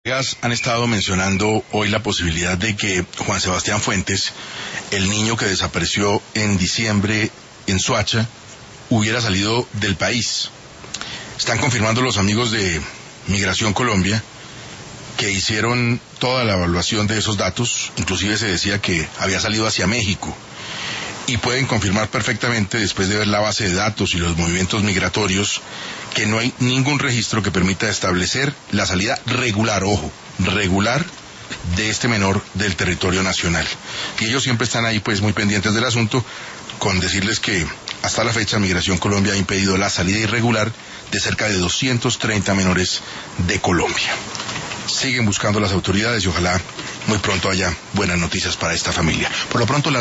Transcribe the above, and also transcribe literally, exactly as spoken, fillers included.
Han estado mencionando hoy la posibilidad de que Juan Sebastián Fuentes, el niño que desapareció en diciembre en Soacha, hubiera salido del país. Están confirmando los amigos de Migración Colombia que hicieron toda la evaluación de esos datos, inclusive se decía que había salido hacia México, y pueden confirmar perfectamente, después de ver la base de datos y los movimientos migratorios, que no hay ningún registro que permita establecer la salida regular, ojo, regular, de este menor del territorio nacional. Y ellos siempre están ahí pues muy pendientes del asunto, con decirles que hasta la fecha Migración Colombia ha impedido la salida irregular de cerca de doscientos treinta menores de Colombia. Siguen buscando las autoridades y ojalá muy pronto haya buenas noticias para esta familia. Por lo pronto las